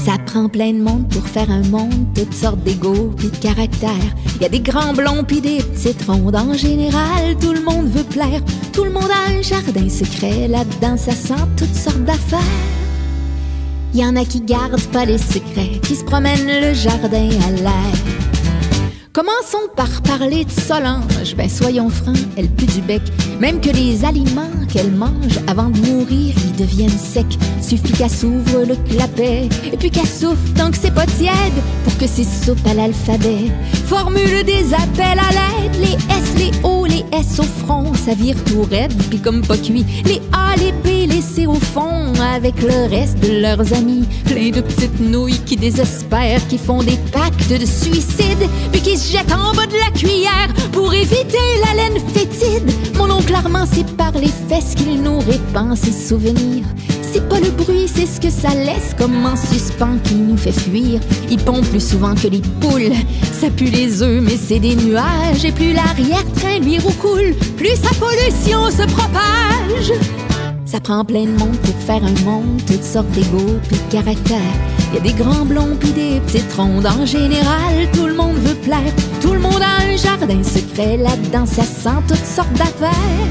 Ça prend plein de monde pour faire un monde, toutes sortes d'égos pis de caractères. Y a des grands blonds pis des petites rondes. En général, tout le monde veut plaire. Tout le monde a un jardin secret. Là-dedans, ça sent toutes sortes d'affaires. Y en a qui gardent pas les secrets, qui se promènent le jardin à l'air. Commençons par parler de Solange. Ben soyons francs, elle pue du bec. Même que les aliments qu'elle mange avant de mourir, ils deviennent secs. Suffit qu'elle s'ouvre le clapet et puis qu'elle souffle tant que c'est pas tiède pour que c'est soupe à l'alphabet. Formule des appels à l'aide, les S, les O, les S au front. Ça vire tout raide puis comme pas cuit. Les A, les B, les C au fond avec le reste de leurs amis. Plein de petites nouilles qui désespèrent, qui font des pactes de suicide puis qui se jettent en bas de la cuillère pour éviter la laine fétide. Mon oncle Armand, c'est par les fesses qu'il nous répand ses souvenirs. C'est pas le bruit, c'est ce que ça laisse comme en suspens qui nous fait fuir. Il pond plus souvent que les poules. Ça pue les œufs, mais c'est des nuages. Et plus l'arrière-train lui roucoule, plus sa pollution se propage. Ça prend plein de monde pour faire un monde, toutes sortes d'égos pis de caractères. Y a des grands blonds pis des petites rondes. En général, tout le monde veut plaire. Tout le monde a un jardin secret. Là-dedans, ça sent toutes sortes d'affaires.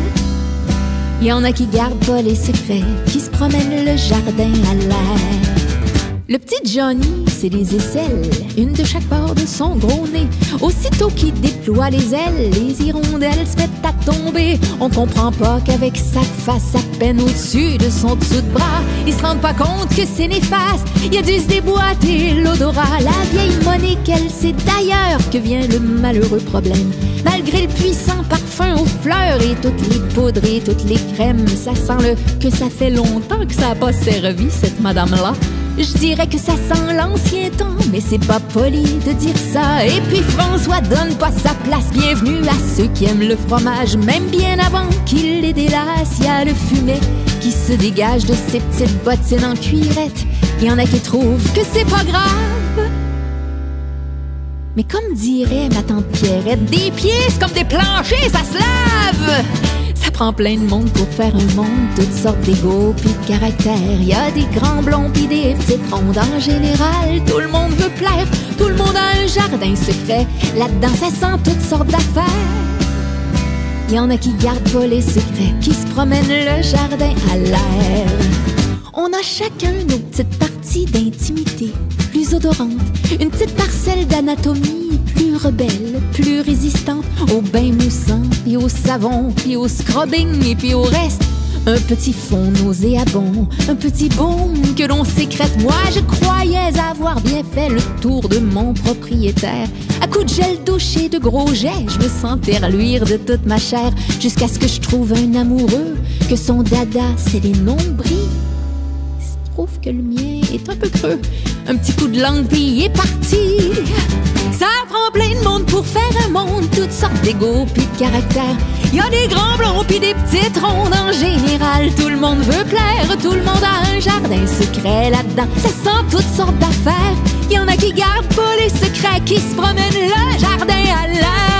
Y en a qui gardent pas les secrets, qui se promènent le jardin à l'air. Le petit Johnny, c'est des aisselles, une de chaque bord de son gros nez. Aussitôt qu'il déploie les ailes, les hirondelles se mettent à tomber. On comprend pas qu'avec sa face à peine au-dessus de son dessous de bras, ils se rendent pas compte que c'est néfaste. Il a dû se déboîter l'odorat. La vieille Monique, elle sait d'ailleurs que vient le malheureux problème. Malgré le puissant parfum aux fleurs et toutes les poudres et toutes les crèmes, ça sent le que ça fait longtemps que ça a pas servi, cette madame-là. Je dirais que ça sent l'ancien temps, mais c'est pas poli de dire ça. Et puis François donne pas sa place. Bienvenue à ceux qui aiment le fromage, même bien avant qu'il les délasse. Y a le fumet qui se dégage de ses petites bottines en cuirette. Y en a qui trouvent que c'est pas grave. Mais comme dirait ma tante Pierrette, des pieds c'est comme des planchers, ça se lave. Ça prend plein de monde pour faire un monde, toutes sortes d'égos pis de caractères. Y a des grands blonds pis des petites rondes. En général, tout le monde veut plaire. Tout le monde a un jardin secret. Là-dedans, ça sent toutes sortes d'affaires. Y en a qui gardent pas les secrets, qui se promènent le jardin à l'air. On a chacun nos petites parties d'intimité plus odorantes. Une petite parcelle d'anatomie plus rebelle, plus résistante au bain moussant, puis au savon, puis au scrubbing, et puis au reste. Un petit fond nauséabond, un petit baume que l'on sécrète. Moi, je croyais avoir bien fait le tour de mon propriétaire. À coups de gel douche et de gros jets, je me sentais reluire de toute ma chair, jusqu'à ce que je trouve un amoureux, que son dada, c'est les nombrils. Je trouve que le mien est un peu creux. Un petit coup de langue, puis il est parti. Ça prend plein de monde pour faire un monde, toutes sortes d'égos pis de caractères. Y a des grands blonds pis des petites rondes. En général, tout le monde veut plaire. Tout le monde a un jardin secret là-dedans. Ça sent toutes sortes d'affaires. Y en a qui gardent pas les secrets, qui se promènent le jardin à l'air.